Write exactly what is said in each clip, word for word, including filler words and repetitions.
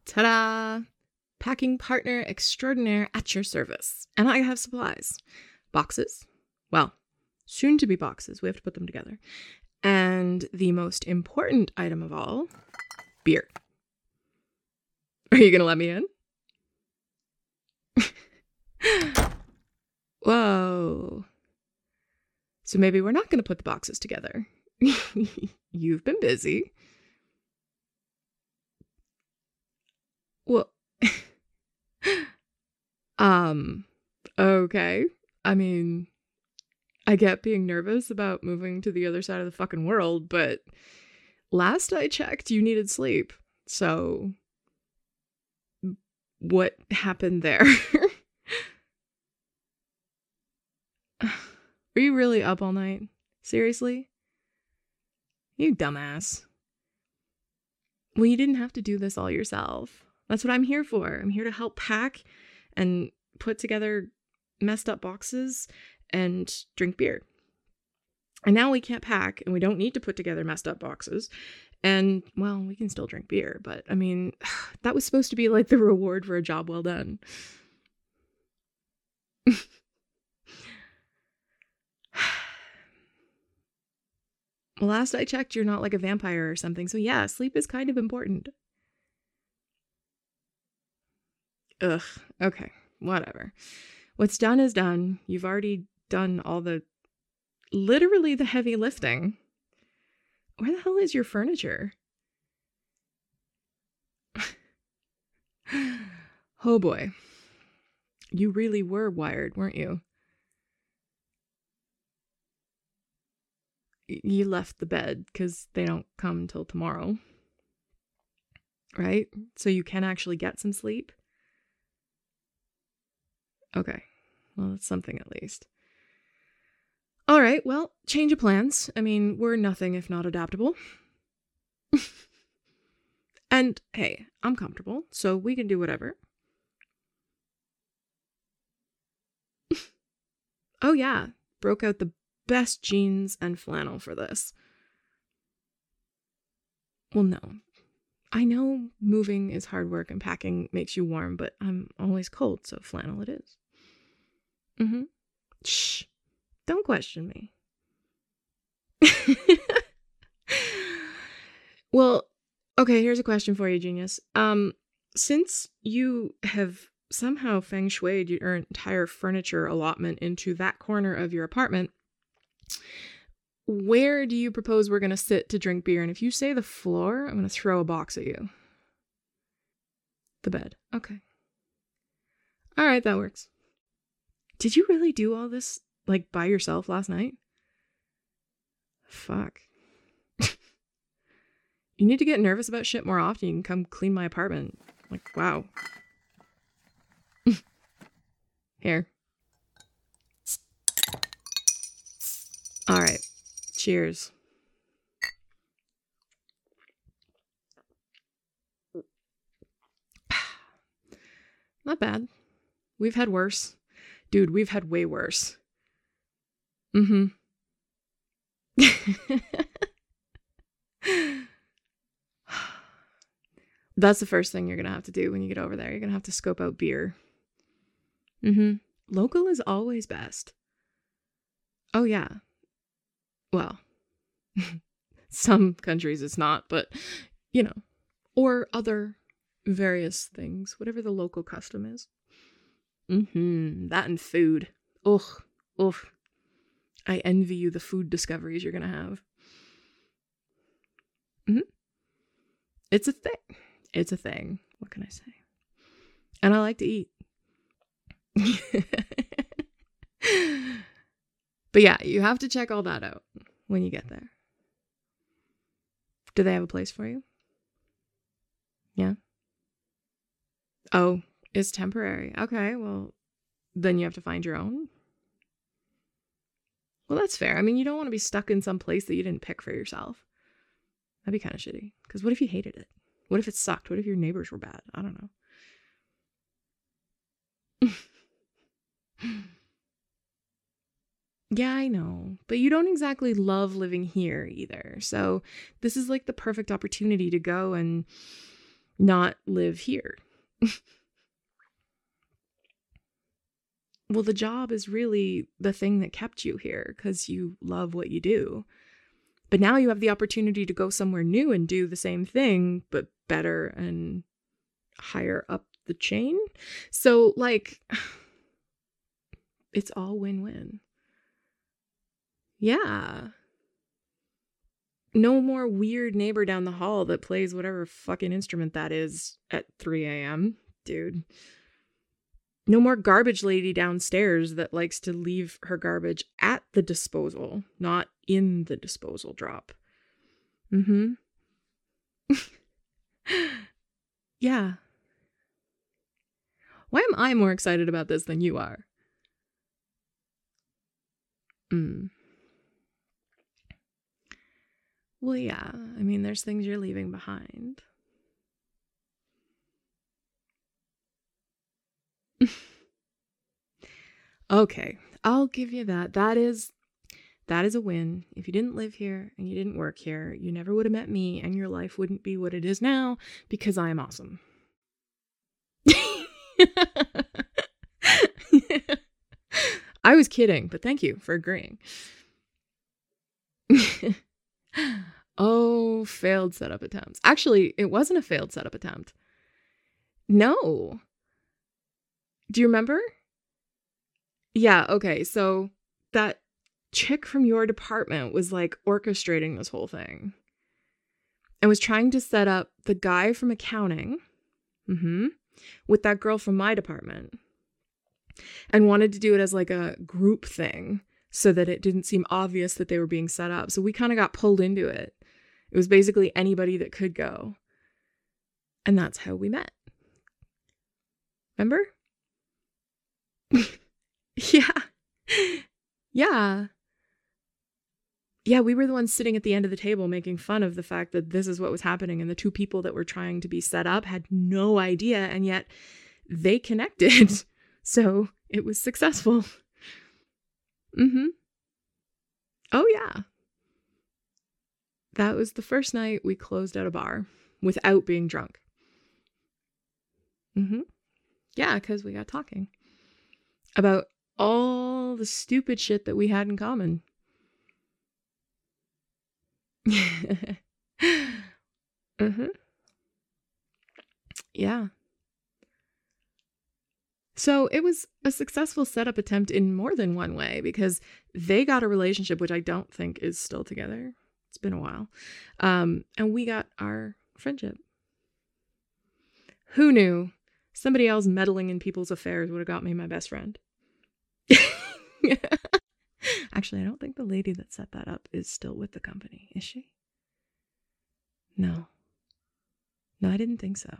Ta-da! Packing partner extraordinaire at your service. And I have supplies. Boxes. Well, soon to be boxes. We have to put them together. And the most important item of all, beer. Are you going to let me in? Whoa. So maybe we're not going to put the boxes together. You've been busy. Well, um, okay. I mean, I get being nervous about moving to the other side of the fucking world, but last I checked, you needed sleep. So what happened there? Were you really up all night? Seriously? You dumbass. Well, you didn't have to do this all yourself. That's what I'm here for. I'm here to help pack and put together messed up boxes and drink beer. And now we can't pack and we don't need to put together messed up boxes. And, well, we can still drink beer. But, I mean, that was supposed to be like the reward for a job well done. Well, last I checked, you're not like a vampire or something. So yeah, sleep is kind of important. Ugh. Okay. Whatever. What's done is done. You've already done all the, literally the heavy lifting. Where the hell is your furniture? Oh boy. You really were wired, weren't you? You left the bed because they don't come until tomorrow. Right? So you can actually get some sleep? Okay. Well, that's something at least. All right. Well, change of plans. I mean, we're nothing if not adaptable. And hey, I'm comfortable, so we can do whatever. Oh yeah. Broke out the best jeans and flannel for this. Well, no. I know moving is hard work and packing makes you warm, but I'm always cold, so flannel it is. Mm-hmm. Shh. Don't question me. Well, okay, here's a question for you, genius. Um, since you have somehow feng shuied your entire furniture allotment into that corner of your apartment, where do you propose we're going to sit to drink beer? And if you say the floor, I'm going to throw a box at you. The bed. Okay. All right, that works. Did you really do all this, like, by yourself last night? Fuck. You need to get nervous about shit more often. You can come clean my apartment. Like, wow. Here. All right. Cheers. Not bad. We've had worse. Dude, we've had way worse. Mm-hmm. That's the first thing you're going to have to do when you get over there. You're going to have to scope out beer. Mm-hmm. Local is always best. Oh, yeah. Well, some countries it's not, but, you know, or other various things, whatever the local custom is. Mm-hmm. That and food. Ugh. Ugh. I envy you the food discoveries you're going to have. Mm-hmm. It's a thing. It's a thing. What can I say? And I like to eat. But yeah, you have to check all that out when you get there. Do they have a place for you? Yeah. Oh, it's temporary. Okay, well, then you have to find your own. Well, that's fair. I mean, you don't want to be stuck in some place that you didn't pick for yourself. That'd be kind of shitty. Because what if you hated it? What if it sucked? What if your neighbors were bad? I don't know. Yeah, I know. But you don't exactly love living here either. So this is like the perfect opportunity to go and not live here. Well, the job is really the thing that kept you here because you love what you do. But now you have the opportunity to go somewhere new and do the same thing, but better and higher up the chain. So, like, it's all win-win. Yeah. No more weird neighbor down the hall that plays whatever fucking instrument that is at three a.m., dude. No more garbage lady downstairs that likes to leave her garbage at the disposal, not in the disposal drop. Mm-hmm. Yeah. Why am I more excited about this than you are? Mm. Well, yeah. I mean, there's things you're leaving behind. Okay, I'll give you that. That is that is a win. If you didn't live here and you didn't work here, you never would have met me and your life wouldn't be what it is now because I am awesome. I was kidding, but thank you for agreeing. Oh, failed setup attempts. Actually, it wasn't a failed setup attempt. No. Do you remember? Yeah, okay. So that chick from your department was like orchestrating this whole thing and was trying to set up the guy from accounting mm-hmm, with that girl from my department and wanted to do it as like a group thing so that it didn't seem obvious that they were being set up. So we kind of got pulled into it. It was basically anybody that could go. And that's how we met. Remember? Yeah. Yeah. Yeah, we were the ones sitting at the end of the table making fun of the fact that this is what was happening. And the two people that were trying to be set up had no idea. And yet they connected. So it was successful. Mm-hmm. Oh, yeah. That was the first night we closed out a bar without being drunk. Mm-hmm. Yeah, because we got talking about all the stupid shit that we had in common. Mm-hmm. Yeah. So it was a successful setup attempt in more than one way because they got a relationship, which I don't think is still together. It's been a while. Um, and we got our friendship. Who knew? Somebody else meddling in people's affairs would have got me my best friend. Actually, I don't think the lady that set that up is still with the company. Is she? No. No, I didn't think so.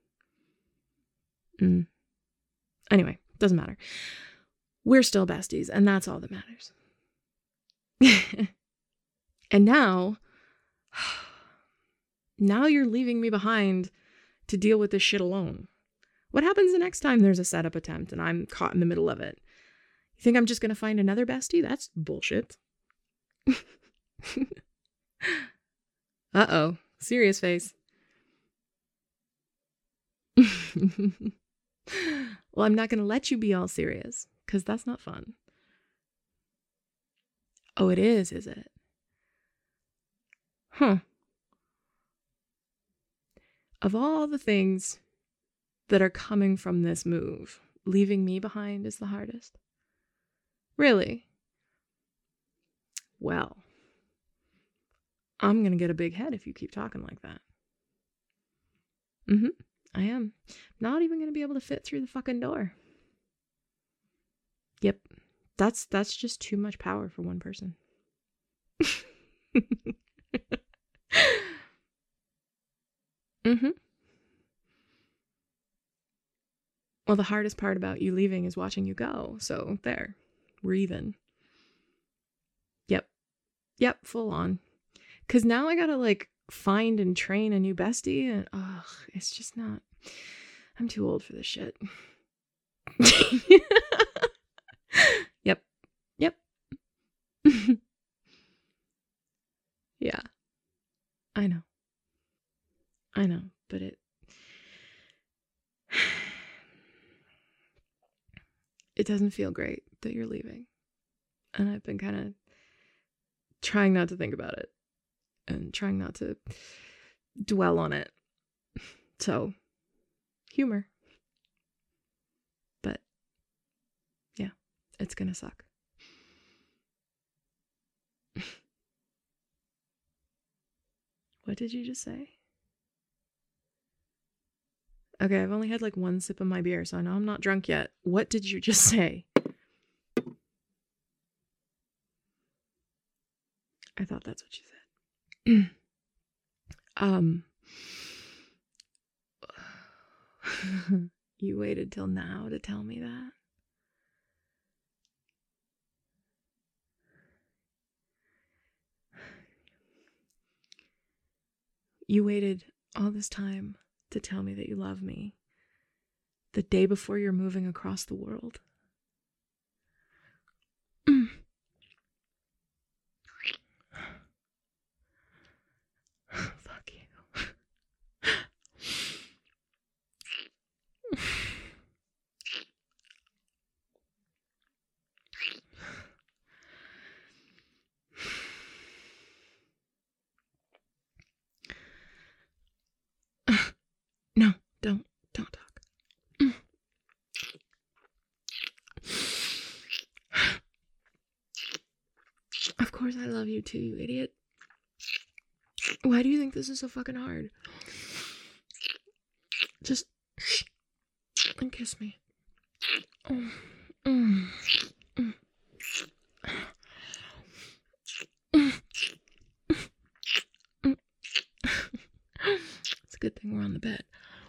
Mm. Anyway, doesn't matter. We're still besties, and that's all that matters. And now, now you're leaving me behind to deal with this shit alone. What happens the next time there's a setup attempt and I'm caught in the middle of it? You think I'm just going to find another bestie? That's bullshit. Uh-oh. Serious face. Well, I'm not going to let you be all serious, because that's not fun. Oh, it is, is it? Huh. Of all the things that are coming from this move, leaving me behind is the hardest. Really? Well, I'm going to get a big head if you keep talking like that. Mm-hmm. I am. Not even going to be able to fit through the fucking door. Yep. That's that's just too much power for one person. Mm-hmm. Well, the hardest part about you leaving is watching you go. So there. We're even. Yep. Yep, full on. Because now I gotta like find and train a new bestie, and ugh, it's just not. I'm too old for this shit. Yep. Yep. Yeah. I know. I know, but it it doesn't feel great that you're leaving. And I've been kind of trying not to think about it and trying not to dwell on it. So, humor. But, yeah, it's gonna suck. What did you just say? Okay, I've only had like one sip of my beer, so I know I'm not drunk yet. What did you just say? I thought that's what you said. um, you waited till now to tell me that? You waited all this time to tell me that you love me the day before you're moving across the world? Mm. Fuck you. No, don't, don't talk. Mm. Of course I love you too, you idiot. Why do you think this is so fucking hard? Just shh and kiss me. Oh. Mm. Mm. It's a good thing we're on the bed.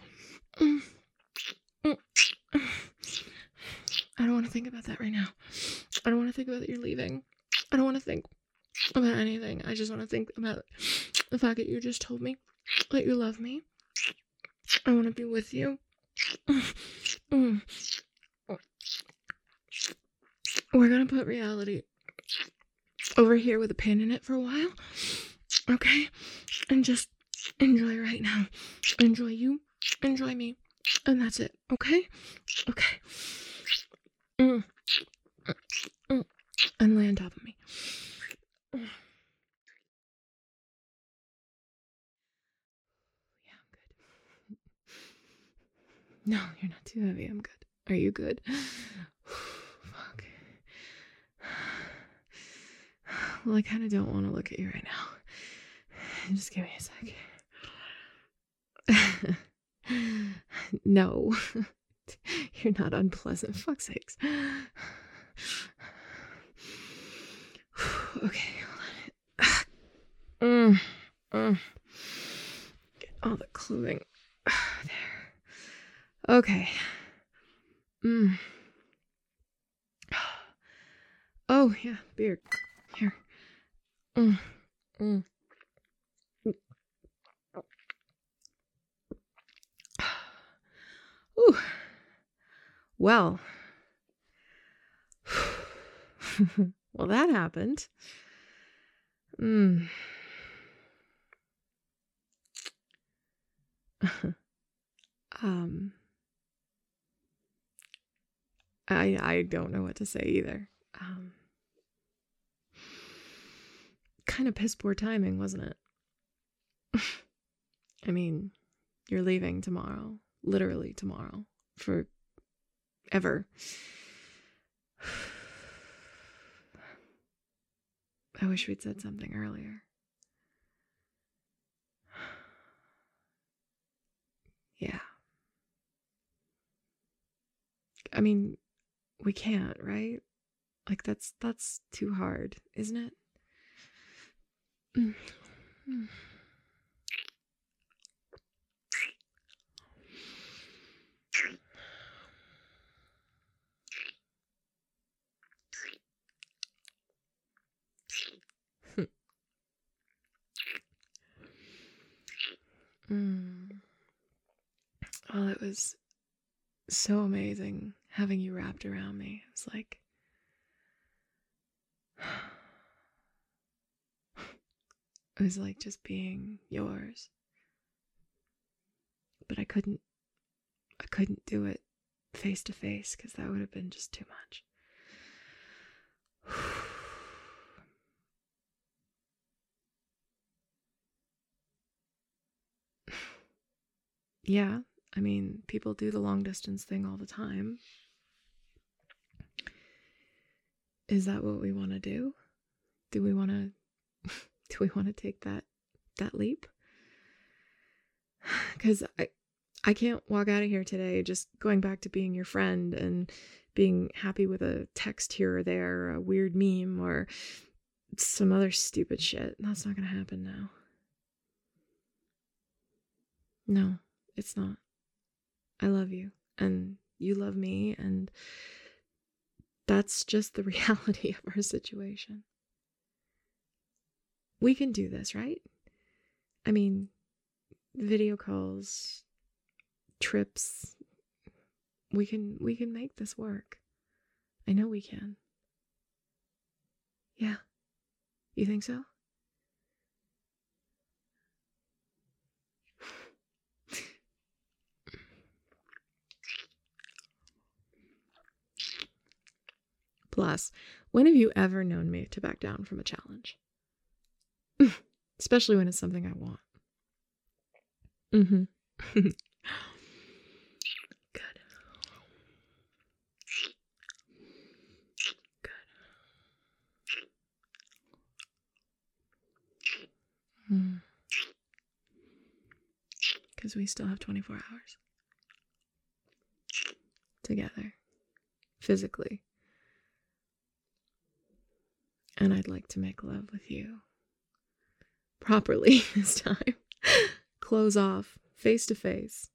I don't want to think about that right now. I don't want to think about that you're leaving. I don't want to think about anything. I just want to think about the fact that you just told me that you love me. I want to be with you. Mm. We're gonna put reality over here with a pin in it for a while, okay? And just enjoy right now. Enjoy you, enjoy me, and that's it, okay? Okay. Mm. Mm. And lay on top of me. Mm. Yeah, I'm good. No, you're not too heavy. I'm good. Are you good? Fuck. Well, I kind of don't want to look at you right now. Just give me a sec. No. You're not unpleasant. Fuck's sakes. Okay, hold on. Mm, mm. Get all the clothing. There. Okay. Mm. Oh, yeah, beer. Here. Mm. Mm. Ooh. Well. Well, that happened. Mm. um. I I don't know what to say either. Um. Kind of piss poor timing, wasn't it? I mean, you're leaving tomorrow. Literally tomorrow. For ever. I wish we'd said something earlier. Yeah. I mean, we can't, right? Like that's that's too hard, isn't it? Mm. Mm. Mm. Well, it was so amazing having you wrapped around me. It was like it was like just being yours. But I couldn't I couldn't do it face to face, because that would have been just too much. Yeah, I mean, people do the long distance thing all the time. Is that what we want to do? Do we want to do we want to take that that leap? Cuz I I can't walk out of here today just going back to being your friend and being happy with a text here or there, or a weird meme, or some other stupid shit. That's not going to happen now. No, it's not. I love you, and you love me, and that's just the reality of our situation. We can do this, right? I mean, video calls, trips, we can we can make this work. I know we can. Yeah. You think so? Plus, when have you ever known me to back down from a challenge? Especially when it's something I want. Mm-hmm. Good. Good. Mm. Because we still have twenty-four hours. Together. Physically. And I'd like to make love with you. Properly this time. Clothes off. Face to face.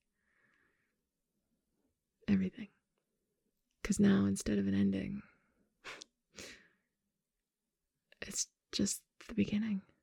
Everything. Because now, instead of an ending, it's just the beginning.